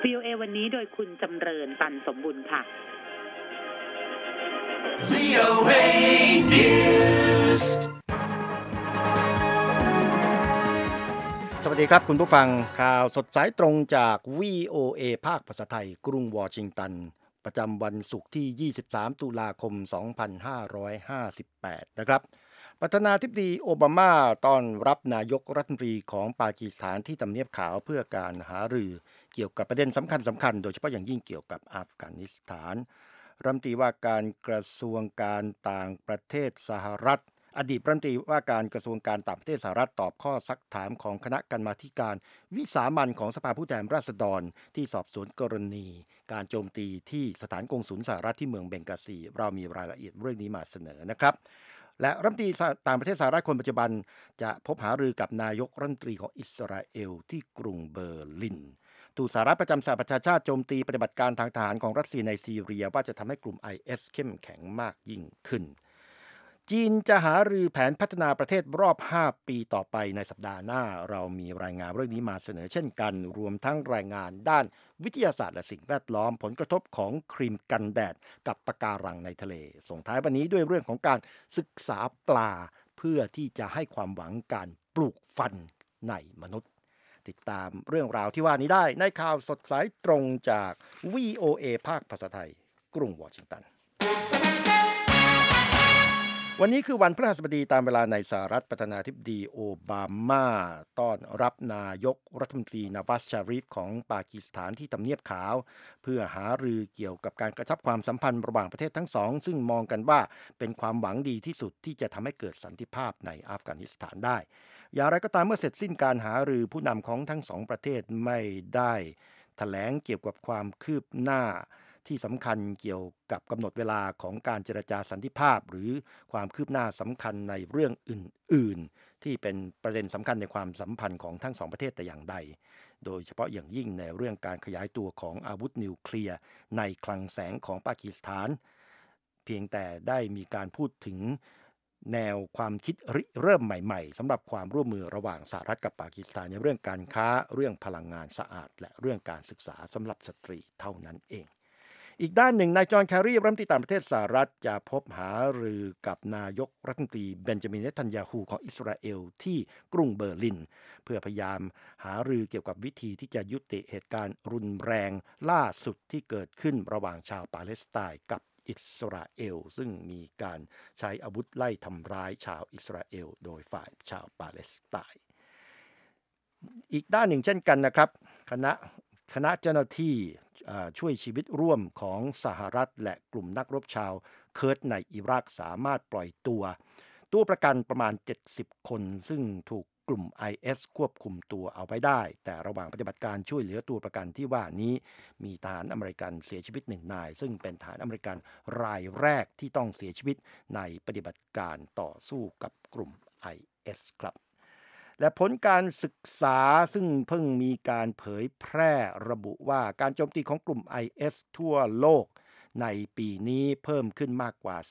VOA วันนี้โดยคุณจำเริญปันสมบุญค่ะ VOA News สวัสดีครับคุณผู้ฟังข่าวสดสายตรงจาก VOA ภาคภาษาไทยกรุงวอชิงตันประจำวันศุกร์ที่23ตุลาคม2558นะครับประธานาธิบดีโอบามาต้อนรับนายกรัฐมนตรีของปากีสถานที่ทำเนียบขาวเพื่อการหารือเกี่ยวกับประเด็นสำคัญโดยเฉพาะอย่างยิ่งเกี่ยวกับอัฟกานิสถานรัฐมนตรีว่าการกระทรวงการต่างประเทศสหรัฐอดีตรัฐมนตรีว่าการกระทรวงการต่างประเทศสหรัฐตอบข้อซักถามของคณะกรรมาธิการวิสามัญของสภาผู้แทนราษฎรที่สอบสวนกรณีการโจมตีที่สถานกงสุลสหรัฐที่เมืองเบงกาซีเรามีรายละเอียดเรื่องนี้มาเสนอนะครับและรัฐมนตรีต่างประเทศสหรัฐคนปัจจุบันจะพบหารือกับนายกรัฐมนตรีของอิสราเอลที่กรุงเบอร์ลินทูตสหรัฐประจำสหประชาชาติโจมตีปฏิบัติการทางทหารของรัสเซียในซีเรียว่าจะทำให้กลุ่ม IS เข้มแข็งมากยิ่งขึ้นจีนจะหารือแผนพัฒนาประเทศรอบ5ปีต่อไปในสัปดาห์หน้าเรามีรายงานเรื่องนี้มาเสนอเช่นกันรวมทั้งรายงานด้านวิทยาศาสตร์และสิ่งแวดล้อมผลกระทบของครีมกันแดดกับปะการังในทะเลส่งท้ายวันนี้ด้วยเรื่องของการศึกษาปลาเพื่อที่จะให้ความหวังการปลูกฟันในมนุษย์ติดตามเรื่องราวที่ว่านี้ได้ในข่าวสดสายตรงจาก VOA ภาคภาษาไทยกรุงวอชิงตันวันนี้คือวันพฤหัสบดีตามเวลาในสหรัฐประธานาธิบดีโอบามาต้อนรับนายกรัฐมนตรีนาวัซชาริฟของปากีสถานที่ทำเนียบขาวเพื่อหารือเกี่ยวกับการกระชับความสัมพันธ์ระหว่างประเทศทั้งสองซึ่งมองกันว่าเป็นความหวังดีที่สุดที่จะทำให้เกิดสันติภาพในอัฟกานิสถานได้อย่างไรก็ตามเมื่อเสร็จสิ้นการหารือผู้นำของทั้งสองประเทศไม่ได้แถลงเกี่ยวกับความคืบหน้าที่สำคัญเกี่ยวกับกำหนดเวลาของการเจรจาสันติภาพหรือความคืบหน้าสำคัญในเรื่องอื่นๆที่เป็นประเด็นสำคัญในความสัมพันธ์ของทั้งสองประเทศแต่อย่างใดโดยเฉพาะอย่างยิ่งในเรื่องการขยายตัวของอาวุธนิวเคลียร์ในคลังแสงของปากีสถานเพียงแต่ได้มีการพูดถึงแนวความคิดเริ่มใหม่ๆสำหรับความร่วมมือระหว่างสหรัฐกับปากีสถานในเรื่องการค้าเรื่องพลังงานสะอาดและเรื่องการศึกษาสำหรับสตรีเท่านั้นเองอีกด้านหนึ่งนายจอห์นแครีรัฐมนตรีต่างประเทศสหรัฐจะพบหารือกับนายกรัฐมนตรีเบนจามิน เนทันยาฮูของอิสราเอลที่กรุงเบอร์ลินเพื่อพยายามหารือเกี่ยวกับวิธีที่จะยุติเหตุการณ์รุนแรงล่าสุดที่เกิดขึ้นระหว่างชาวปาเลสไตน์กับอิสราเอลซึ่งมีการใช้อาวุธไล่ทำร้ายชาวอิสราเอลโดยฝ่ายชาวปาเลสไตน์อีกด้านหนึ่งเช่นกันนะครับคณะเจ้าหน้าที่ช่วยชีวิตร่วมของสหรัฐและกลุ่มนักรบชาวเคิร์ดในอิรักสามารถปล่อยตัวประกันประมาณ70คนซึ่งถูกกลุ่ม IS ควบคุมตัวเอาไว้ได้แต่ระหว่างปฏิบัติการช่วยเหลือตัวประกันที่ว่านี้มีทหารอเมริกันเสียชีวิต1 นายซึ่งเป็นทหารอเมริกันรายแรกที่ต้องเสียชีวิตในปฏิบัติการต่อสู้กับกลุ่ม IS ครับและผลการศึกษาซึ่งเพิ่งมีการเผยแพร่ระบุว่าการโจมตีของกลุ่ม IS ทั่วโลกในปีนี้เพิ่มขึ้นมากกว่า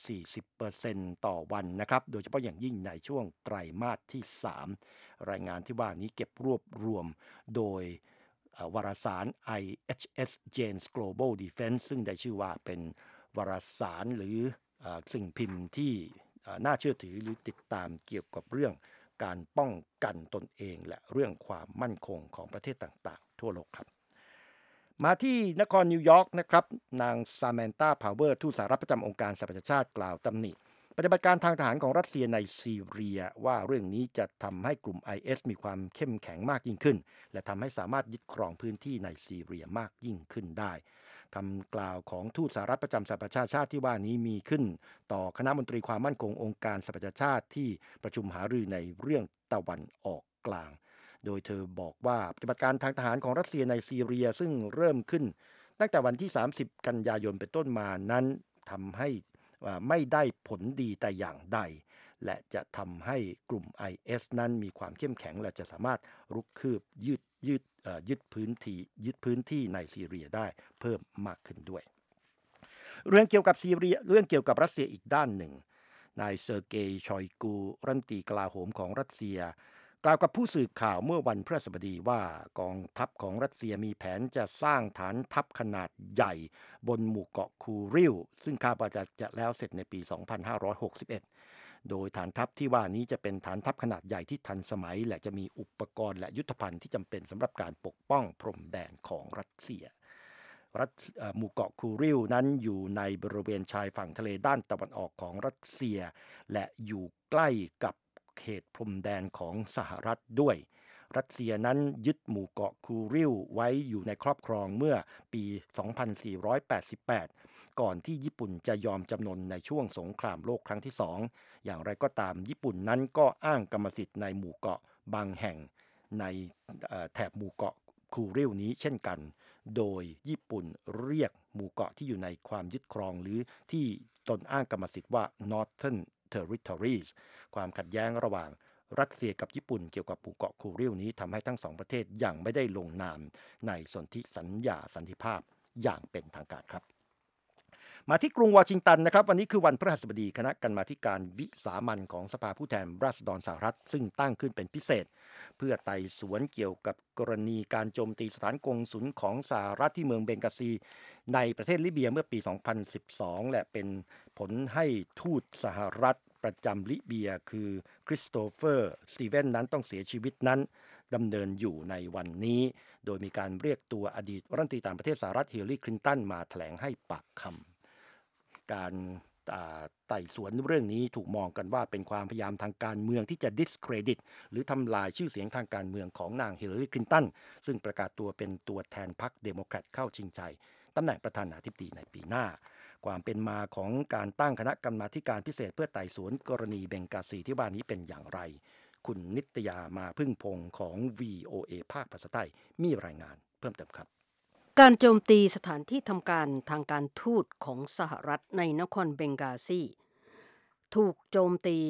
40% ต่อวันนะครับโดยเฉพาะอย่างยิ่งในช่วงไตรมาสที่3รายงานที่ว่านี้เก็บรวบรวมโดยวารสาร IHS Janes Global Defense ซึ่งได้ชื่อว่าเป็นวารสารหรือสิ่งพิมพ์ที่น่าเชื่อถือหรือติดตามเกี่ยวกับเรื่องการป้องกันตนเองและเรื่องความมั่นคงของประเทศต่างๆทั่วโลกครับมาที่นครนิวยอร์กนะครับนางซาแมนตาพาวเวอร์ทูตสหรัฐประจำองค์การสหประชาชาติกล่าวตำหนิปฏิบัติการทางทหารของรัสเซียในซีเรียว่าเรื่องนี้จะทำให้กลุ่ม IS มีความเข้มแข็งมากยิ่งขึ้นและทำให้สามารถยึดครองพื้นที่ในซีเรียมากยิ่งขึ้นได้คำกล่าวของทูตสหรัฐประจำสหประชาชาติที่ว่านี้มีขึ้นต่อคณะมนตรีความมั่นคงองค์การสหประชาชาติที่ประชุมหารือในเรื่องตะวันออกกลางโดยเธอบอกว่าปฏิบัติการทางทหารของรัสเซียในซีเรียซึ่งเริ่มขึ้นตั้งแต่วันที่30กันยายนเป็นต้นมานั้นทำให้ไม่ได้ผลดีแต่อย่างใดและจะทำให้กลุ่ม IS นั้นมีความเข้มแข็งและจะสามารถรุกคืบยึดพื้นที่ในซีเรียได้เพิ่มมากขึ้นด้วยเรื่องเกี่ยวกับซีเรียเรื่องเกี่ยวกับรัสเซียอีกด้านหนึ่งนายเซอร์เกย์ชอยกูรัฐมนตรีกลาโหมของรัสเซียกล่าวกับผู้สื่อข่าวเมื่อวันพฤหัสบดีว่ากองทัพของรัสเซียมีแผนจะสร้างฐานทัพขนาดใหญ่บนหมู่เกาะคูริลซึ่งคาดว่าจะแล้วเสร็จในปี 2561 โดยฐานทัพที่ว่านี้จะเป็นฐานทัพขนาดใหญ่ที่ทันสมัยและจะมีอุปกรณ์และยุทธภัณฑ์ที่จำเป็นสำหรับการปกป้องพรมแดนของรัสเซียหมู่เกาะคูริลนั้นอยู่ในบริเวณชายฝั่งทะเลด้านตะวันออกของรัสเซียและอยู่ใกล้กับเขตพรมแดนของสหรัฐด้วยรัสเซียนั้นยึดหมู่เกาะคูริลไว้อยู่ในครอบครองเมื่อปี 2488 ก่อนที่ญี่ปุ่นจะยอมจำนนในช่วงสงครามโลกครั้งที่สองอย่างไรก็ตามญี่ปุ่นนั้นก็อ้างกรรมสิทธิ์ในหมู่เกาะบางแห่งในแถบหมู่เกาะคูริลนี้เช่นกันโดยญี่ปุ่นเรียกหมู่เกาะที่อยู่ในความยึดครองหรือที่ตนอ้างกรรมสิทธิ์ว่า Northern Territories ความขัดแย้งระหว่างรัสเซียกับญี่ปุ่นเกี่ยวกับหมู่เกาะคูริลนี้ทำให้ทั้งสองประเทศยังไม่ได้ลงนามในสนธิสัญญาสันติภาพอย่างเป็นทางการครับมาที่กรุงวอชิงตันนะครับวันนี้คือวันพฤหัสบดีคณะกรรมาธิการวิสามัญของสภาผู้แทนราษฎรสหรัฐซึ่งตั้งขึ้นเป็นพิเศษเพื่อไต่สวนเกี่ยวกับกรณีการโจมตีสถานกงสุลของสหรัฐที่เมืองเบงกาซีในประเทศลิเบียเมื่อปี 2012 และเป็นผลให้ทูตสหรัฐประจำลิเบียคือคริสโตเฟอร์สตีเวนนั้นต้องเสียชีวิตนั้นดำเนินอยู่ในวันนี้โดยมีการเรียกตัวอดีตรัฐมนตรีต่างประเทศสหรัฐฮิลลารีคลินตันมาแถลงให้ปากคำการไต่สวนเรื่องนี้ถูกมองกันว่าเป็นความพยายามทางการเมืองที่จะ discredit หรือทำลายชื่อเสียงทางการเมืองของนางฮิลลารีคลินตันซึ่งประกาศตัวเป็นตัวแทนพรรคเดโมแครตเข้าชิงชัยตำแหน่งประธานาธิบดีในปีหน้าความเป็นมาของการตั้งคณะกรรมาธิการพิเศษเพื่อไต่สวนกรณีเบงกาซีที่ว่านี้เป็นอย่างไรคุณนิตยามาพึ่งพงศ์ของ VOA ภาคภาษาไทยมีรายงานเพิ่มเติมครับการโจมตีสถานที่ทำการทางการทูตของสหรัฐในนครเบงกาซีถูกโจมตี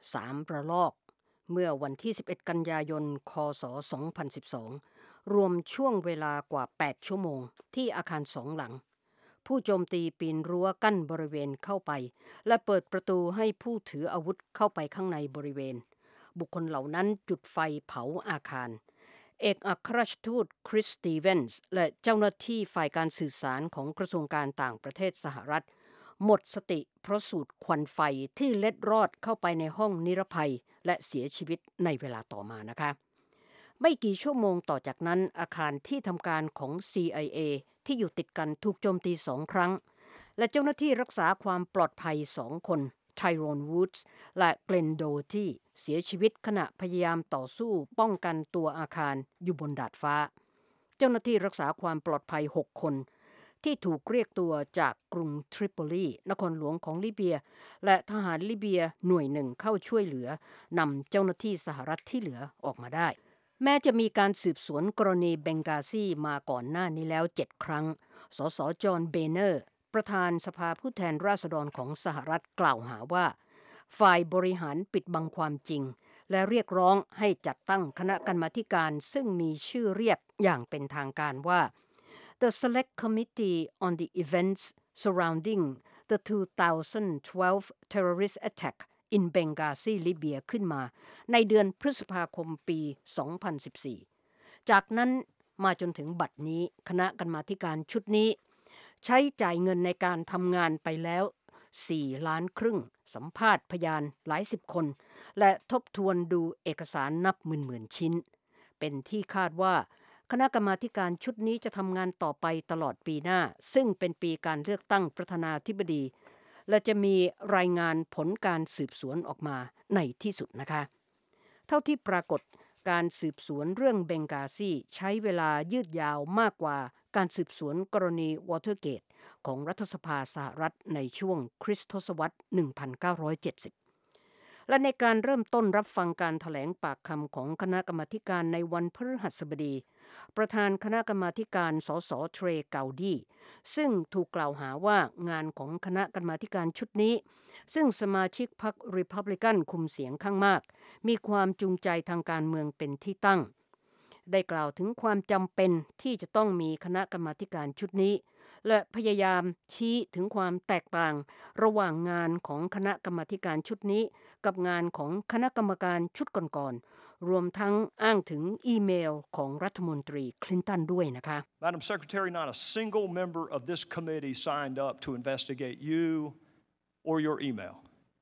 3 ระลอกเมื่อวันที่ 11 กันยายน คศ. 2012 รวมช่วงเวลากว่า 8 ชั่วโมงที่อาคาร2 หลังผู้โจมตีปีนรั้วกั้นบริเวณเข้าไปและเปิดประตูให้ผู้ถืออาวุธเข้าไปข้างในบริเวณบุคคลเหล่านั้นจุดไฟเผาอาคารเอกอัครราชทูตคริสสตีเวนส์และเจ้าหน้าที่ฝ่ายการสื่อสารของกระทรวงการต่างประเทศสหรัฐหมดสติเพราะสูดควันไฟที่เล็ดรอดเข้าไปในห้องนิรภัยและเสียชีวิตในเวลาต่อมานะคะไม่กี่ชั่วโมงต่อจากนั้นอาคารที่ทำการของ CIA ที่อยู่ติดกันถูกโจมตี2 ครั้งและเจ้าหน้าที่รักษาความปลอดภัย2 คนไทโรน วูดส์และเกลนโดที่เสียชีวิตขณะพยายามต่อสู้ป้องกันตัวอาคารอยู่บนดาดฟ้าเจ้าหน้าที่รักษาความปลอดภัย6 คนที่ถูกเรียกตัวจากกรุงทริปโปลีนครหลวงของลิเบียและทหารลิเบียหน่วยหนึ่งเข้าช่วยเหลือนำเจ้าหน้าที่สหรัฐที่เหลือออกมาได้แม้จะมีการสืบสวนกรณีเบงกาซีมาก่อนหน้านี้แล้ว7 ครั้งสสจอห์นเบเนอร์ประธานสภาผู้แทนราษฎรของสหรัฐกล่าวหาว่าฝ่ายบริหารปิดบังความจริงและเรียกร้องให้จัดตั้งคณะกรรมาธิการซึ่งมีชื่อเรียกอย่างเป็นทางการว่า The Select Committee on the Events Surrounding the 2012 Terrorist Attack in Benghazi, Libya ขึ้นมาในเดือนพฤษภาคมปี 2014 จากนั้นมาจนถึงบัดนี้คณะกรรมาธิการชุดนี้ใช้จ่ายเงินในการทำงานไปแล้ว4 ล้านครึ่งสัมภาษณ์พยานหลาย10 คนและทบทวนดูเอกสารนับหมื่นชิ้นเป็นที่คาดว่าคณะกรรมาธิการชุดนี้จะทำงานต่อไปตลอดปีหน้าซึ่งเป็นปีการเลือกตั้งประธานาธิบดีและจะมีรายงานผลการสืบสวนออกมาในที่สุดนะคะเท่าที่ปรากฏการสืบสวนเรื่องเบงกาซีใช้เวลายืดยาวมากกว่าการสืบสวนกรณีวอเตอร์เกตของรัฐสภาสหรัฐในช่วงคริสตศตวรรษ 1970 และในการเริ่มต้นรับฟังการแถลงปากคำของคณะกรรมาธิการในวันพฤหัสบดีประธานคณะกรรมาธิการสสเทรเกาดีซึ่งถูกกล่าวหาว่างานของคณะกรรมาธิการชุดนี้ซึ่งสมาชิกพรรครีพับลิกันคุมเสียงข้างมากมีความจูงใจทางการเมืองเป็นที่ตั้งได้กล่าวถึงความจำเป็นที่จะต้องมีคณะกรรมาธิการชุดนี้และพยายามชี้ถึงความแตกต่างระหว่างงานของคณะกรรมาธิการชุดนี้กับงานของคณะกรรมการชุดก่อนๆรวมทั้งอ้างถึงอีเมลของรัฐมนตรีคลินตันด้วยนะคะ Madam Secretary, not a single member of this committee signed up to investigate you or your email.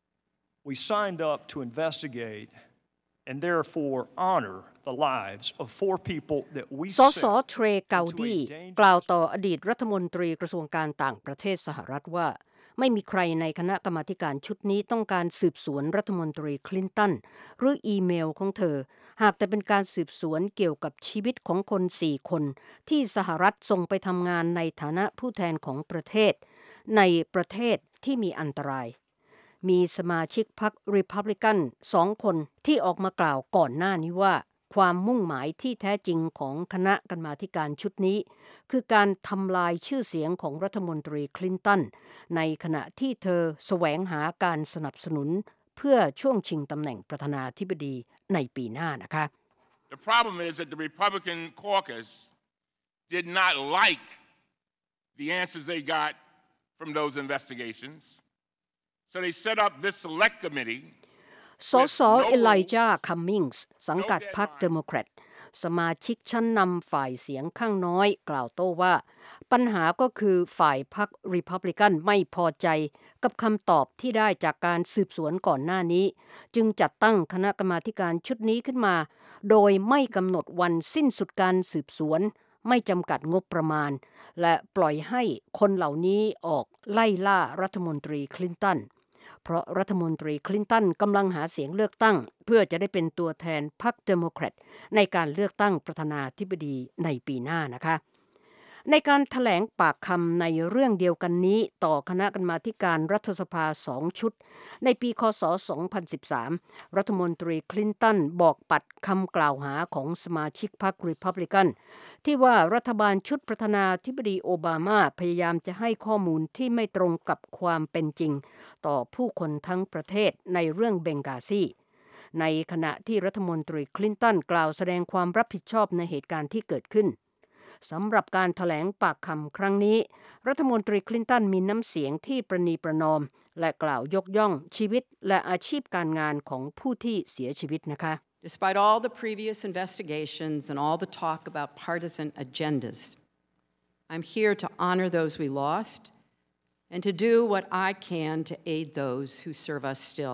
We signed up to investigate and therefore honor the lives of 4 people that we สส sent เทรเกาดีกล่าวต่ออดีตรัฐมนตรีกระทรวงการต่างประเทศสหรัฐว่าไม่มีใครในคณะกรรมาธิการชุดนี้ต้องการสืบสวนรัฐมนตรีคลินตันหรืออีเมลของเธอหากแต่เป็นการสืบสวนเกี่ยวกับชีวิตของคน 4 คนที่สหรัฐส่งไปทำงานในฐานะผู้แทนของประเทศในประเทศที่มีอันตรายมีสมาชิกพรรครีพับลิกัน2 คนที่ออกมากล่าวก่อนหน้านี้ว่าความมุ่งหมายที่แท้จริงของคณะกรรมาธิการชุดนี้คือการทำลายชื่อเสียงของรัฐมนตรีคลินตันในขณะที่เธอแสวงหาการสนับสนุนเพื่อช่วงชิงตำแหน่งประธานาธิบดีในปีหน้านะคะ The problem is that the Republican caucus did not like the answers they got from those investigations.So they set up this select committee สสเอไลจาคัมมิงส์สังกัดพรรคเดโมแครตสมาชิกชั้นนำฝ่ายเสียงข้างน้อยกล่าวโต้ว่าปัญหาก็คือฝ่ายพรรครีพับลิกันไม่พอใจกับคำตอบที่ได้จากการสืบสวนก่อนหน้านี้จึงจัดตั้งคณะกรรมาธิการชุดนี้ขึ้นมาโดยไม่กำหนดวันสิ้นสุดการสืบสวนไม่จำกัดงบประมาณและปล่อยให้คนเหล่านี้ออกไล่ล่ารัฐมนตรีคลินตันเพราะรัฐมนตรีคลินตันกำลังหาเสียงเลือกตั้งเพื่อจะได้เป็นตัวแทนพรรคเดโมแครตในการเลือกตั้งประธานาธิบดีในปีหน้านะคะในการแถลงปากคำในเรื่องเดียวกันนี้ต่อคณะกรรมาธิการรัฐสภา2 ชุดในปีคศ 2013 รัฐมนตรีคลินตันบอกปัดคำกล่าวหาของสมาชิกพรรครีพับลิกันที่ว่ารัฐบาลชุดประธานาธิบดีโอบามาพยายามจะให้ข้อมูลที่ไม่ตรงกับความเป็นจริงต่อผู้คนทั้งประเทศในเรื่องเบงกาซีในขณะที่รัฐมนตรีคลินตันกล่าวแสดงความรับผิดชอบในเหตุการณ์ที่เกิดขึ้นสำหรับการแถลงปากคำครั้งนี้รัฐมนตรีคลินตันมีน้ำเสียงที่ประนีประนอมและกล่าวยกย่องชีวิตและอาชีพการงานของผู้ที่เสียชีวิตนะคะ Despite all the previous investigations and all the talk about partisan agendas, I'm here to honor those we lost and to do what I can to aid those who serve us still.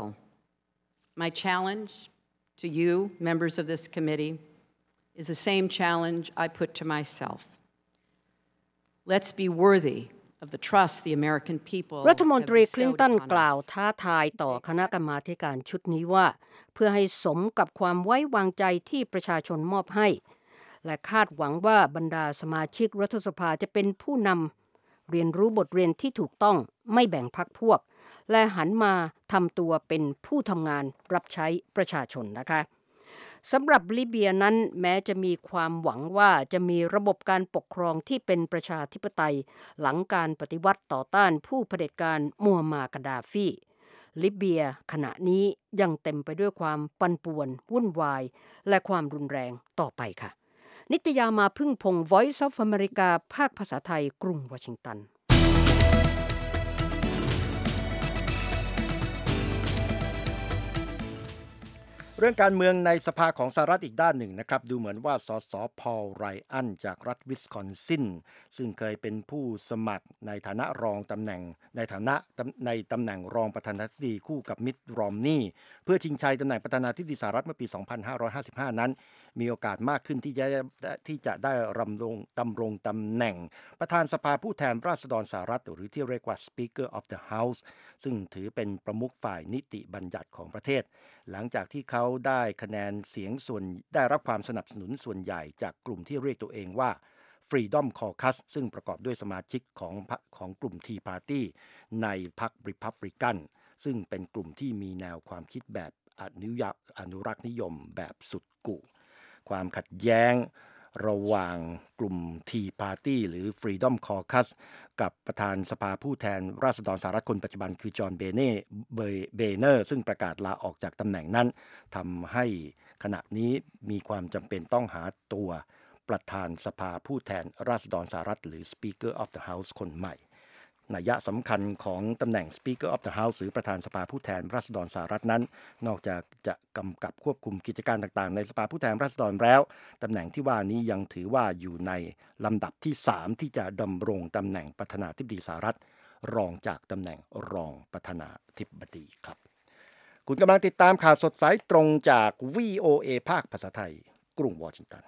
My challenge to you, members of this committee,is the same challenge I put to myself. Let's be worthy of the trust the American people รัฐมนตรี have คลิน bestowed ตัน upon กล่าว us. ท้าทายต่อคณะกรรมาธิการชุดนี้ว่าเพื่อให้สมกับความไว้วางใจที่ประชาชนมอบให้และคาดหวังว่าบรรดาสมาชิกรัฐสภาจะเป็นผู้นำเรียนรู้บทเรียนที่ถูกต้องไม่แบ่งพรรคพวกและหันมาทำตัวเป็นผู้ทำงานรับใช้ประชาชนนะคะสำหรับลิเบียนั้นแม้จะมีความหวังว่าจะมีระบบการปกครองที่เป็นประชาธิปไตยหลังการปฏิวัติต่อต้านผู้เผด็จการมัวมาร์กาดาฟีลิเบียขณะนี้ยังเต็มไปด้วยความปั่นป่วนวุ่นวายและความรุนแรงต่อไปค่ะนิตยามาพึ่งพงศ์ Voice of America ภาคภาษาไทยกรุงวอชิงตันเรื่องการเมืองในสภาของสหรัฐอีกด้านหนึ่งนะครับดูเหมือนว่าสสพอลไรอันจากรัฐวิสคอนซินซึ่งเคยเป็นผู้สมัครในฐานะรองตำแหน่งในตำแหน่งรองประธานาธิบดีคู่กับมิตต์รอมนีย์เพื่อชิงชัยตำแหน่งประธานาธิบดีสหรัฐเมื่อปี 2555 นั้นมีโอกาสมากขึ้นที่จะได้ดำรงตำแหน่งประธานสภาผู้แทนราษฎรสหรัฐหรือที่เรียกว่า Speaker of the House ซึ่งถือเป็นประมุขฝ่ายนิติบัญญัติของประเทศหลังจากที่เขาได้คะแนนเสียงได้รับความสนับสนุนส่วนใหญ่จากกลุ่มที่เรียกตัวเองว่า Freedom Caucus ซึ่งประกอบด้วยสมาชิกของกลุ่ม Tea Party ในพรรค Republican ซึ่งเป็นกลุ่มที่มีแนวความคิดแบบอนุรักษ์นิยมแบบสุดกุความขัดแย้งระหว่างกลุ่ม Tea Party หรือ Freedom Caucus กับประธานสภาผู้แทนราษฎรสหรัฐคนปัจจุบันคือจอห์นเบเนอร์ซึ่งประกาศลาออกจากตำแหน่งนั้นทำให้ขณะนี้มีความจำเป็นต้องหาตัวประธานสภาผู้แทนราษฎรสหรัฐหรือ Speaker of the House คนใหม่นัยสำคัญของตำแหน่ง Speaker of the House หรือประธานสภาผู้แทนราษฎรสหรัฐนั้นนอกจากจะกำกับควบคุมกิจการต่างๆในสภาผู้แทนราษฎรแล้วตำแหน่งที่ว่านี้ยังถือว่าอยู่ในลำดับที่3ที่จะดำรงตำแหน่งประธานาธิบดีสหรัฐรองจากตำแหน่งรองประธานาธิบดีครับคุณกำลังติดตามข่าวสดสายตรงจาก VOA ภาคภาษาไทยกรุงวอชิงตัน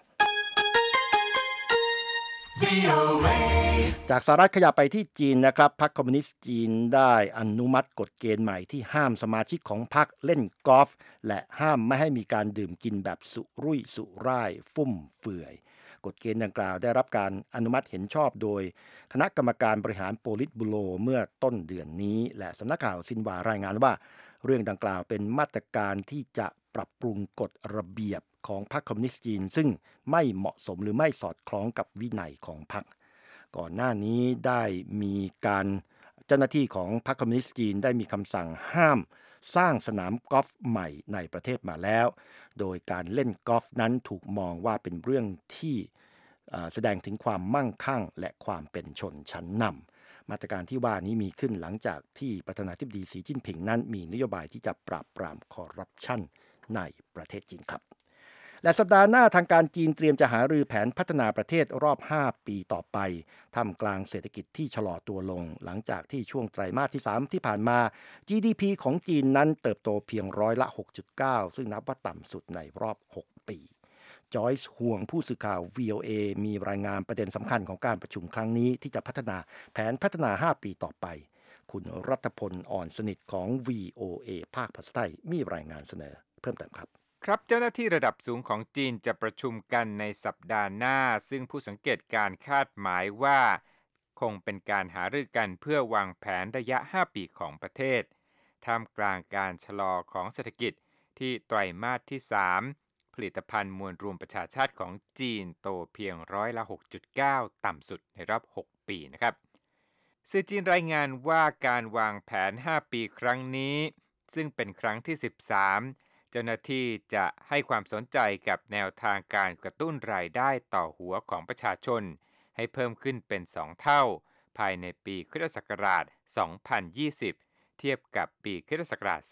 จากสหรัฐขยับไปที่จีนนะครับพรรคคอมมิวนิสต์จีนได้อนุมัติกฎเกณฑ์ใหม่ที่ห้ามสมาชิกของพรรคเล่นกอล์ฟและห้ามไม่ให้มีการดื่มกินแบบสุรุ่ยสุร่ายฟุ่มเฟือยกฎเกณฑ์ดังกล่าวได้รับการอนุมัติเห็นชอบโดยคณะกรรมการบริหารโปลิตบูโรเมื่อต้นเดือนนี้และสำนักข่าวซินหวารายงานว่าเรื่องดังกล่าวเป็นมาตรการที่จะปรับปรุงกฎระเบียบของพรรคคอมมิวนิสต์จีนซึ่งไม่เหมาะสมหรือไม่สอดคล้องกับวินัยของพรรคก่อนหน้านี้ได้มีการเจ้าหน้าที่ของพรรคคอมมิวนิสต์จีนได้มีคำสั่งห้ามสร้างสนามกอล์ฟใหม่ในประเทศมาแล้วโดยการเล่นกอล์ฟนั้นถูกมองว่าเป็นเรื่องที่แสดงถึงความมั่งคั่งและความเป็นชนชั้นนำมาตรการที่ว่านี้มีขึ้นหลังจากที่ประธานาธิบดีสีจิ้นผิงนั้นมีนโยบายที่จะปราบปรามคอร์รัปชันในประเทศจีนครับและสัปดาห์หน้าทางการจีนเตรียมจะหารือแผนพัฒนาประเทศรอบ5ปีต่อไปท่ามกลางเศรษฐกิจที่ชะลอตัวลงหลังจากที่ช่วงไตรมาสที่3ที่ผ่านมา GDP ของจีนนั้นเติบโตเพียง6.9%ซึ่งนับว่าต่ำสุดในรอบ6ปีจอยส์ห่วงผู้สื่อข่าว VOA มีรายงานประเด็นสำคัญของการประชุมครั้งนี้ที่จะพัฒนาแผนพัฒนา5ปีต่อไปคุณรัตพลอ่อนสนิทของ VOA ภาคภาษาไทยมีรายงานเสนอเพิ่มเติมครับครับเจ้าหน้าที่ระดับสูงของจีนจะประชุมกันในสัปดาห์หน้าซึ่งผู้สังเกตการคาดหมายว่าคงเป็นการหารือกันเพื่อวางแผนระยะ5ปีของประเทศท่ามกลางการชะลอของเศรษฐกิจที่ไตรมาสที่3ผลิตภัณฑ์มวลรวมประชาชาติของจีนโตเพียง6.9%ต่ำสุดในรอบ6ปีนะครับสื่อจีนรายงานว่าการวางแผน5ปีครั้งนี้ซึ่งเป็นครั้งที่13เจ้าหน้าที่จะให้ความสนใจกับแนวทางการกระตุ้นรายได้ต่อหัวของประชาชนให้เพิ่มขึ้นเป็น2เท่าภายในปีค.ศ. 2020 เทียบกับปีค.ศ.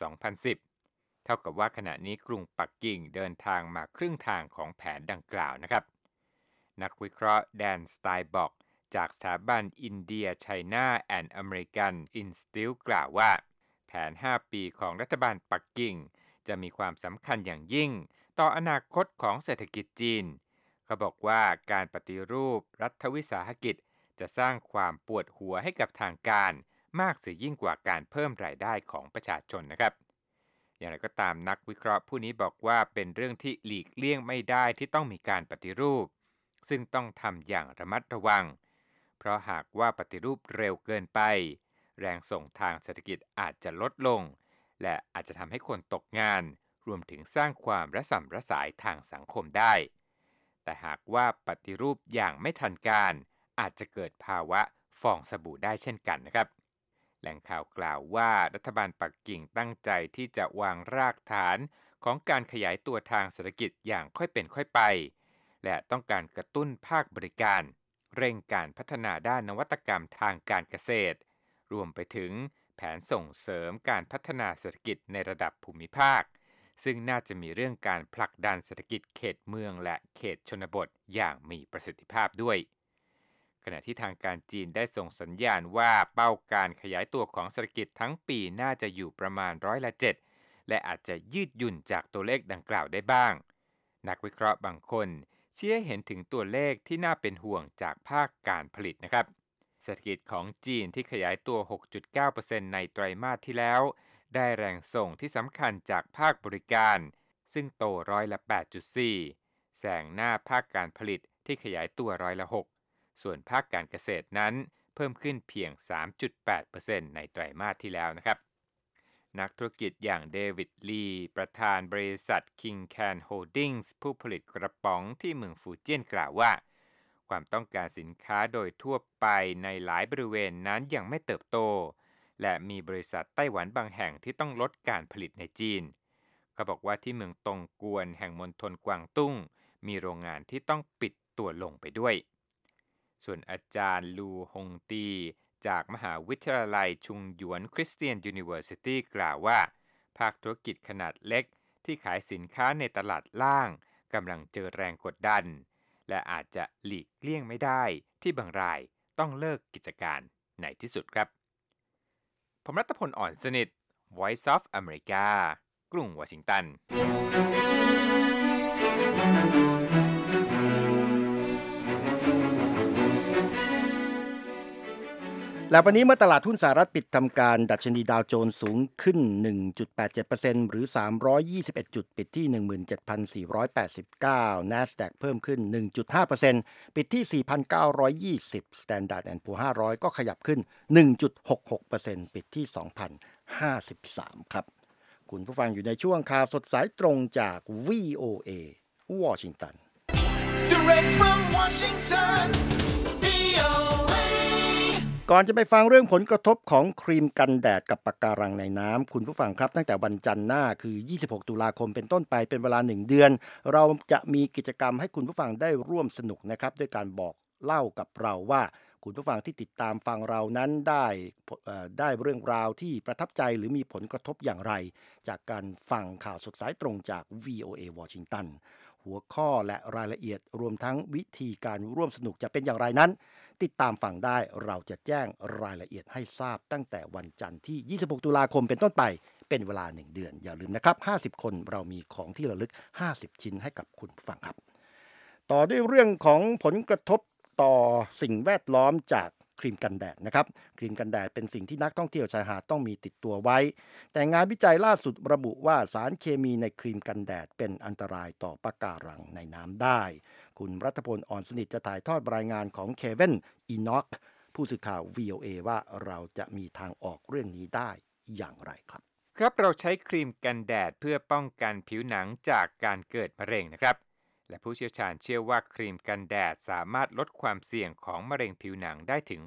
2010 เท่ากับว่าขณะนี้กรุงปักกิ่งเดินทางมาครึ่งทางของแผนดังกล่าวนะครับนักวิเคราะห์แดนสไตน์บอกจากสถาบัน India China and American Institute กล่าวว่าแผน5ปีของรัฐบาลปักกิ่งจะมีความสำคัญอย่างยิ่งต่ออนาคตของเศรษฐกิจจีนเขาบอกว่าการปฏิรูปรัฐวิสาหกิจจะสร้างความปวดหัวให้กับทางการมากเสียยิ่งกว่าการเพิ่มรายได้ของประชาชนนะครับอย่างไรก็ตามนักวิเคราะห์ผู้นี้บอกว่าเป็นเรื่องที่หลีกเลี่ยงไม่ได้ที่ต้องมีการปฏิรูปซึ่งต้องทำอย่างระมัดระวังเพราะหากว่าปฏิรูปเร็วเกินไปแรงส่งทางเศรษฐกิจอาจจะลดลงและอาจจะทำให้คนตกงานรวมถึงสร้างความระส่ำระสายทางสังคมได้แต่หากว่าปฏิรูปอย่างไม่ทันการอาจจะเกิดภาวะฟองสบู่ได้เช่นกันนะครับแหล่งข่าวกล่าวว่ารัฐบาลปักกิ่งตั้งใจที่จะวางรากฐานของการขยายตัวทางเศรษฐกิจอย่างค่อยเป็นค่อยไปและต้องการกระตุ้นภาคบริการเร่งการพัฒนาด้านนวัตกรรมทางการเกษตรรวมไปถึงแผนส่งเสริมการพัฒนาเศรษฐกิจในระดับภูมิภาคซึ่งน่าจะมีเรื่องการผลักดันเศรษฐกิจเขตเมืองและเขตชนบทอย่างมีประสิทธิภาพด้วยขณะที่ทางการจีนได้ส่งสัญญาณว่าเป้าการขยายตัวของเศรษฐกิจทั้งปีน่าจะอยู่ประมาณ7%และอาจจะยืดหยุ่นจากตัวเลขดังกล่าวได้บ้างนักวิเคราะห์บางคนชี้ให้เห็นถึงตัวเลขที่น่าเป็นห่วงจากภาคการผลิตนะครับเศรษฐกิจของจีนที่ขยายตัว 6.9% ในไตรมาสที่แล้วได้แรงส่งที่สำคัญจากภาคบริการซึ่งโต8.4%แซงหน้าภาคการผลิตที่ขยายตัว6%ส่วนภาคการเกษตรนั้นเพิ่มขึ้นเพียง 3.8% ในไตรมาสที่แล้วนะครับนักธุรกิจอย่างเดวิดลีประธานบริษัท King Can Holdings ผู้ผลิตกระป๋องที่เมืองฟูเจี้ยนกล่าวว่าความต้องการสินค้าโดยทั่วไปในหลายบริเวณนั้นยังไม่เติบโตและมีบริษัทไต้หวันบางแห่งที่ต้องลดการผลิตในจีนเขาบอกว่าที่เมืองตงกวนแห่งมณฑลกวางตุ้งมีโรงงานที่ต้องปิดตัวลงไปด้วยส่วนอาจารย์ลูฮงตีจากมหาวิทยาลัยชุงหยวนคริสเตียนยูนิเวอร์ซิตี้กล่าวว่าภาคธุรกิจขนาดเล็กที่ขายสินค้าในตลาดล่างกำลังเจอแรงกดดันและอาจจะหลีกเลี่ยงไม่ได้ที่บางรายต้องเลิกกิจการในที่สุดครับผมรัตพล อ่อนสนิท Voice of America กรุงวอชิงตันและวันนี้เมื่อตลาดหุ้นสหรัฐปิดทำการดัชนีดาวโจนส์สูงขึ้น 1.87% หรือ321จุดปิดที่ 17,489 NASDAQ เพิ่มขึ้น 1.5% ปิดที่ 4,920 Standard & Poor's 500ก็ขยับขึ้น 1.66% ปิดที่ 2,053 ครับคุณผู้ฟังอยู่ในช่วงข่าวสดสายตรงจาก VOA วอชิงตัน Direct from Washington, VOA. ก่อนจะไปฟังเรื่องผลกระทบของครีมกันแดดกับปะการังในน้ำคุณผู้ฟังครับตั้งแต่วันจันทร์หน้าคือ26ตุลาคมเป็นต้นไปเป็นเวลา1เดือนเราจะมีกิจกรรมให้คุณผู้ฟังได้ร่วมสนุกนะครับด้วยการบอกเล่ากับเราว่าคุณผู้ฟังที่ติดตามฟังเรานั้นได้เรื่องราวที่ประทับใจหรือมีผลกระทบอย่างไรจากการฟังข่าวสดสายตรงจาก VOA วอชิงตันหัวข้อและรายละเอียดรวมทั้งวิธีการร่วมสนุกจะเป็นอย่างไรนั้นติดตามฟังได้เราจะแจ้งรายละเอียดให้ทราบตั้งแต่วันจันทร์ที่26ตุลาคมเป็นต้นไปเป็นเวลา1เดือนอย่าลืมนะครับ50คนเรามีของที่ระลึก50ชิ้นให้กับคุณผู้ฟังครับต่อด้วยเรื่องของผลกระทบต่อสิ่งแวดล้อมจากครีมกันแดดนะครับครีมกันแดดเป็นสิ่งที่นักท่องเที่ยวชายหาดต้องมีติดตัวไว้แต่งานวิจัยล่าสุดระบุว่าสารเคมีในครีมกันแดดเป็นอันตรายต่อปะการังในน้ำได้คุณรัฐพล อ่อนสนิทจะถ่ายทอดรายงานของเควิน อีน็อกผู้สื่อข่าว VOA ว่าเราจะมีทางออกเรื่องนี้ได้อย่างไรครับครับเราใช้ครีมกันแดดเพื่อป้องกันผิวหนังจากการเกิดมะเร็งนะครับและผู้เชี่ยวชาญเชื่อว่าครีมกันแดดสามารถลดความเสี่ยงของมะเร็งผิวหนังได้ถึง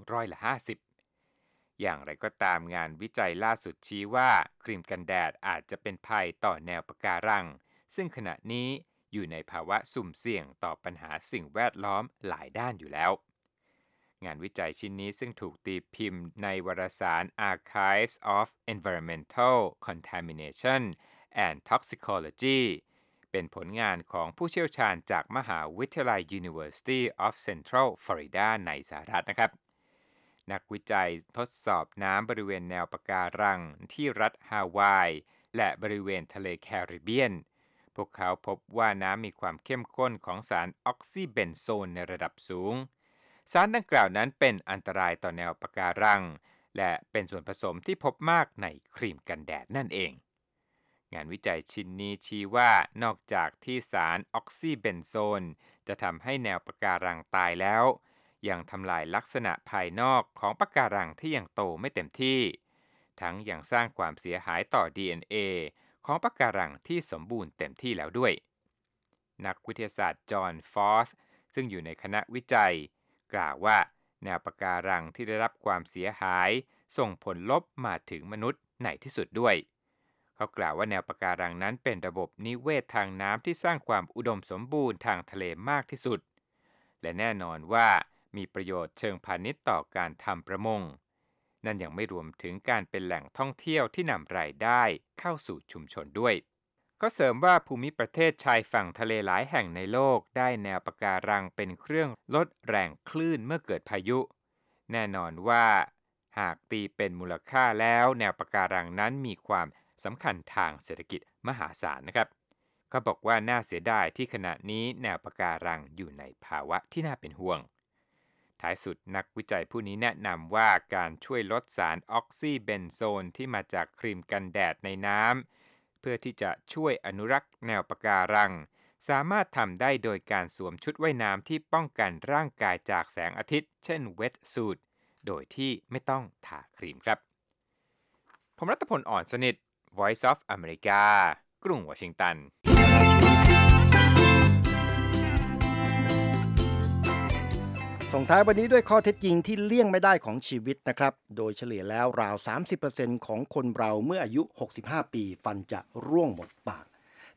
50%อย่างไรก็ตามงานวิจัยล่าสุดชี้ว่าครีมกันแดดอาจจะเป็นภัยต่อแนวปะการังซึ่งขณะนี้อยู่ในภาวะสุ่มเสี่ยงต่อปัญหาสิ่งแวดล้อมหลายด้านอยู่แล้วงานวิจัยชิ้นนี้ซึ่งถูกตีพิมพ์ในวารสาร Archives of Environmental Contamination and Toxicology เป็นผลงานของผู้เชี่ยวชาญจากมหาวิทยาลัย University of Central Florida ในสหรัฐนะครับนักวิจัยทดสอบน้ำบริเวณแนวปะการังที่รัฐฮาวายและบริเวณทะเลแคริบเบียนพวกเขาพบว่าน้ำมีความเข้มข้นของสารออกซิเบนโซนในระดับสูงสารดังกล่าวนั้นเป็นอันตรายต่อแนวปะการังและเป็นส่วนผสมที่พบมากในครีมกันแดดนั่นเองงานวิจัยชิ้นนี้ชี้ว่านอกจากที่สารออกซิเบนโซนจะทำให้แนวปะการังตายแล้วยังทำลายลักษณะภายนอกของปะการังที่ยังโตไม่เต็มที่ทั้งยังสร้างความเสียหายต่อ DNA ของปะการังที่สมบูรณ์เต็มที่แล้วด้วยนักวิทยาศาสตร์จอห์นฟอสซึ่งอยู่ในคณะวิจัยกล่าวว่าแนวปะการังที่ได้รับความเสียหายส่งผลลบมาถึงมนุษย์ในที่สุดด้วยเขากล่าวว่าแนวปะการังนั้นเป็นระบบนิเวศทางน้ำที่สร้างความอุดมสมบูรณ์ทางทะเลมากที่สุดและแน่นอนว่ามีประโยชน์เชิงพาณิชย์ต่อการทำประมงนั่นยังไม่รวมถึงการเป็นแหล่งท่องเที่ยวที่นำรายได้เข้าสู่ชุมชนด้วยเขาเสริมว่าภูมิประเทศชายฝั่งทะเลหลายแห่งในโลกได้แนวปะการังเป็นเครื่องลดแรงคลื่นเมื่อเกิดพายุแน่นอนว่าหากตีเป็นมูลค่าแล้วแนวปะการังนั้นมีความสำคัญทางเศรษฐกิจมหาศาลนะครับเขาบอกว่าน่าเสียดายที่ขณะนี้แนวปะการังอยู่ในภาวะที่น่าเป็นห่วงท้ายสุดนักวิจัยผู้นี้แนะนำว่าการช่วยลดสารออกซิเบนโซนที่มาจากครีมกันแดดในน้ำเพื่อที่จะช่วยอนุรักษ์แนวปะการังสามารถทำได้โดยการสวมชุดว่ายน้ำที่ป้องกันร่างกายจากแสงอาทิตย์เช่น wet suit โดยที่ไม่ต้องทาครีมครับผมรัตพล อ่อนสนิท Voice of America กรุงวอชิงตันส่งท้ายวันนี้ด้วยข้อเท็จจริงที่เลี่ยงไม่ได้ของชีวิตนะครับโดยเฉลี่ยแล้วราว 30% ของคนเราเมื่ออายุ65ปีฟันจะร่วงหมดปาก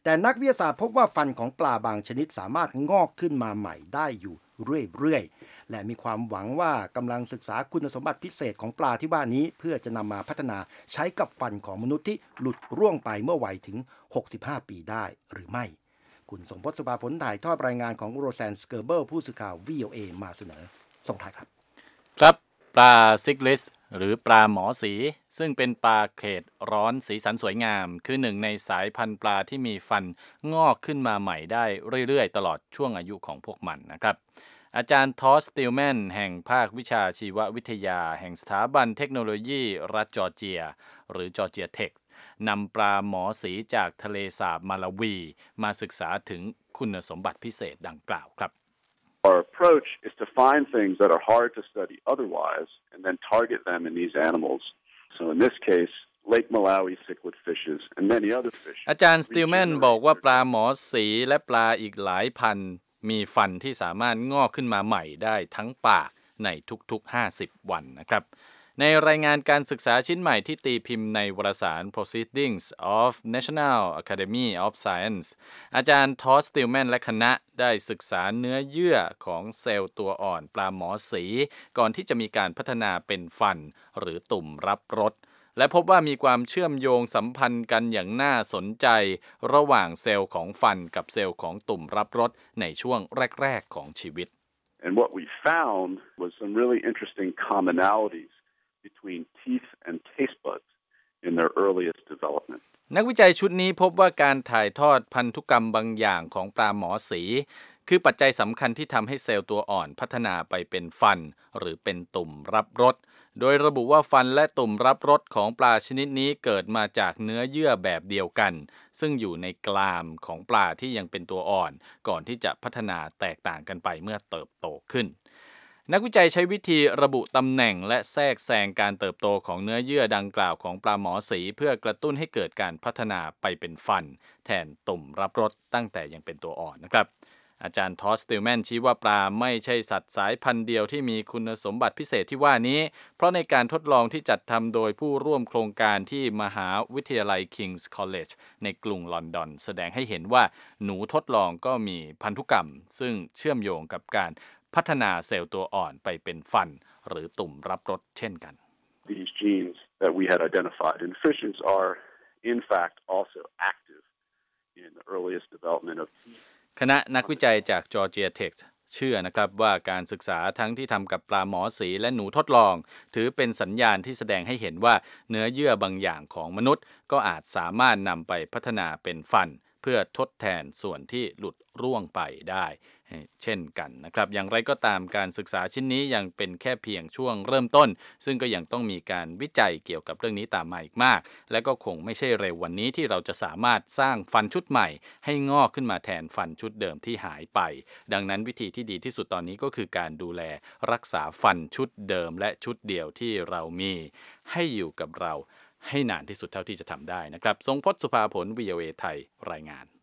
แต่นักวิทยาศาสตร์พบว่าฟันของปลาบางชนิดสามารถงอกขึ้นมาใหม่ได้อยู่เรื่อยๆและมีความหวังว่ากำลังศึกษาคุณสมบัติพิเศษของปลาที่ว่านี้เพื่อจะนำมาพัฒนาใช้กับฟันของมนุษย์ที่หลุดร่วงไปเมื่อวัยถึง65 ปีได้หรือไม่คุณสมพจน์ สุภาผลถ่ายทอดรายงานของโรแซน สเกอร์เบิลผู้สื่อข่าว VOA มาเสนอส่งท้ายครับครับปลาซิกลิสหรือปลาหมอสีซึ่งเป็นปลาเขตร้อนสีสันสวยงามคือหนึ่งในสายพันธุ์ปลาที่มีฟันงอกขึ้นมาใหม่ได้เรื่อยๆตลอดช่วงอายุของพวกมันนะครับอาจารย์ทอสติลแมนแห่งภาควิชาชีววิทยาแห่งสถาบันเทคโนโลยีรัฐจอร์เจียหรือจอร์เจียเท็กซ์นำปลาหมอสีจากทะเลสาบมาลาวีมาศึกษาถึงคุณสมบัติพิเศษดังกล่าวครับ Our approach is to find things that are hard to study otherwise and then target them in these animals. So in this case, Lake Malawi cichlid fishes and many other fish. อาจารย์สติลแมนบอกว่าปลาหมอสีและปลาอีกหลายพันมีฟันที่สามารถงอกขึ้นมาใหม่ได้ทั้งปากในทุกๆ50 วันนะครับในรายงานการศึกษาชิ้นใหม่ที่ตีพิมพ์ในวารสาร Proceedings of National Academy of Science อาจารย์ทอสติลแมนและคณะได้ศึกษาเนื้อเยื่อของเซลล์ตัวอ่อนปลาหมอสีก่อนที่จะมีการพัฒนาเป็นฟันหรือตุ่มรับรสและพบว่ามีความเชื่อมโยงสัมพันธ์กันอย่างน่าสนใจระหว่างเซลล์ของฟันกับเซลล์ของตุ่มรับรสในช่วงแรกๆของชีวิต And what we found was some really interesting commonalities between teeth and taste buds in their earliest development. นักวิจัยชุดนี้พบว่าการถ่ายทอดพันธุกรรมบางอย่างของปลาหมอสีคือปัจจัยสำคัญที่ทำให้เซลล์ตัวอ่อนพัฒนาไปเป็นฟันหรือเป็นตุ่มรับรสโดยระบุว่าฟันและตุ่มรับรสของปลาชนิดนี้เกิดมาจากเนื้อเยื่อแบบเดียวกันซึ่งอยู่ในกรามของปลาที่ยังเป็นตัวอ่อนก่อนที่จะพัฒนาแตกต่างกันไปเมื่อเติบโตขึ้นนักวิจัยใช้วิธีระบุตำแหน่งและแทรกแซงการเติบโตของเนื้อเยื่อดังกล่าวของปลาหมอสีเพื่อกระตุ้นให้เกิดการพัฒนาไปเป็นฟันแทนตุ่มรับรสตั้งแต่ยังเป็นตัวอ่อนนะครับอาจารย์ทอสติลแมนชี้ว่าปลาไม่ใช่สัตว์สายพันธุ์เดียวที่มีคุณสมบัติพิเศษที่ว่านี้เพราะในการทดลองที่จัดทำโดยผู้ร่วมโครงการที่มหาวิทยาลัย King's College ในกรุงลอนดอนแสดงให้เห็นว่าหนูทดลองก็มีพันธุกรรมซึ่งเชื่อมโยงกับการพัฒนาเซลล์ตัวอ่อนไปเป็นฟันหรือตุ่มรับรสเช่นกัน These genes that we had identified in fishes are in fact also active in the earliest development of teeth. คณะนักวิจัยจากจอร์เจียเท็กซ์เชื่อนะครับว่าการศึกษาทั้งที่ทำกับปลาหมอสีและหนูทดลองถือเป็นสัญญาณที่แสดงให้เห็นว่าเนื้อเยื่อบางอย่างของมนุษย์ก็อาจสามารถนำไปพัฒนาเป็นฟันเพื่อทดแทนส่วนที่หลุดร่วงไปได้เช่นกันนะครับอย่างไรก็ตามการศึกษาชิ้นนี้ยังเป็นแค่เพียงช่วงเริ่มต้นซึ่งก็ยังต้องมีการวิจัยเกี่ยวกับเรื่องนี้ตามมาอีกมากและก็คงไม่ใช่เร็ววันนี้ที่เราจะสามารถสร้างฟันชุดใหม่ให้งอกขึ้นมาแทนฟันชุดเดิมที่หายไปดังนั้นวิธีที่ดีที่สุดตอนนี้ก็คือการดูแลรักษาฟันชุดเดิมและชุดเดียวที่เรามีให้อยู่กับเราให้นานที่สุดเท่าที่จะทำได้นะครับทรงพจน์ สุภาผล VOA ไทยรายงาน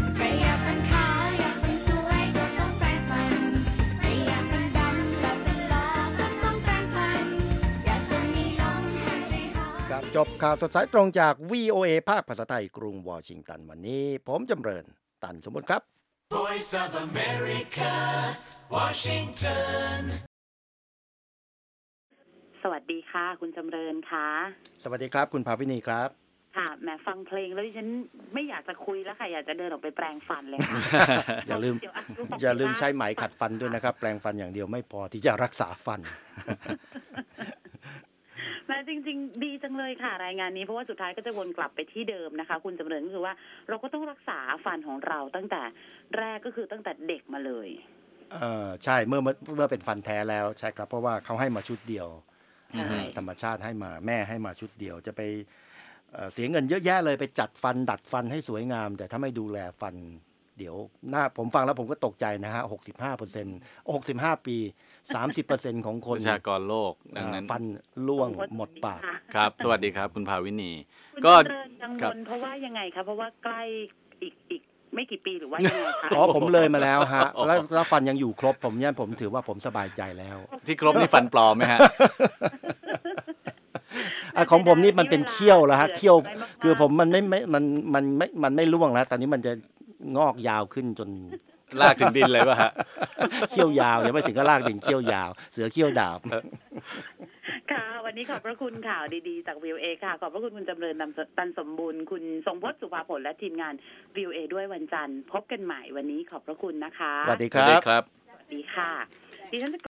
จบข่าวสดสายตรงจาก VOA ภาคภาษาไทยกรุงวอชิงตันวันนี้ผมจำเริญตันสมบูรณ์ครับ Voice of America, Washington. สวัสดีค่ะคุณจำเริญค่ะสวัสดีครับคุณภาวินีครับค่ะแหมฟังเพลงแล้วดิฉันไม่อยากจะคุยแล้วค่ะอยากจะเดินออกไปแปรงฟันเลยค่ะอย่าลืมใช้ไหมขัดฟันด้วยนะครับแปรงฟันอย่างเดียวไม่พอที่จะรักษาฟันแม่จริงๆดีจังเลยค่ะรายงานนี้เพราะว่าสุดท้ายก็จะวนกลับไปที่เดิมนะคะคุณจำเริญก็คือว่าเราก็ต้องรักษาฟันของเราตั้งแต่แรกก็คือตั้งแต่เด็กมาเลยใช่เมื่อเป็นฟันแท้แล้วใช่ครับเพราะว่าเขาให้มาชุดเดียวธรรมชาติให้มาแม่ให้มาชุดเดียวจะไปเสียเงินเยอะแยะเลยไปจัดฟันดัดฟันให้สวยงามแต่ถ้าไม่ดูแลฟันเดี๋ยวผมฟังแล้วผมก็ตกใจนะฮะ 65% ปี 30% ของคนประชากรโลกดังนั้นฟันร่วงหมดปากครับสวัสดีครับคุณภาวินีก็กังวลเพราะว่ายังไงครับเพราะว่าใกล้อีกไม่กี่ปีหรือว่ายังไงคะผมเลยมาแล้วฮะแล้วฟันยังอยู่ครบผมถือว่าผมสบายใจแล้วที่ครบนี่ฟันปลอมไหมฮะของผมนี่มันเป็นเขี้ยวแล้วฮะเขี้ยวคือผมมันไม่ร่วงแล้วตอนนี้มันจะงอกยาวขึ้นจนลากถึงดินเลยป่ะฮะเขี้ยวยาวยังไม่ถึงก็ลากดินเขี้ยวยาวเสือเขี้ยวดาบค่ะวันนี้ขอบพระคุณข่าวดีๆจาก VOA ค่ะขอบพระคุณคุณจำเริญตันสมบูรณ์คุณทรงพจน์สุภาผลและทีมงาน VOA ด้วยวันจันทร์พบกันใหม่วันนี้ขอบพระคุณนะคะสวัสดีครับสวัสดีค่ะดิฉัน